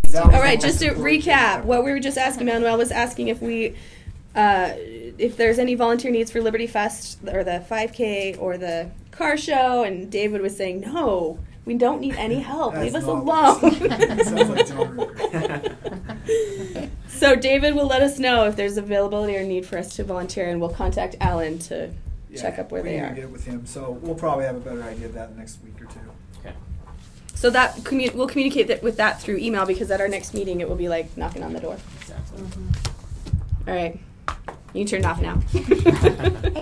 All right, just to recap, what we were just asking, Manuel was asking if there's any volunteer needs for Liberty Fest or the 5K or the car show, and David was saying, no, we don't need any help. Leave us alone. Sounds like John. So David will let us know if there's availability or need for us to volunteer, and we'll contact Alan to check up where they are. We need to get with him, so we'll probably have a better idea of that next week or two. Okay. So that we'll communicate with that through email, because at our next meeting it will be like knocking on the door. Exactly. All right. You can turn it off now.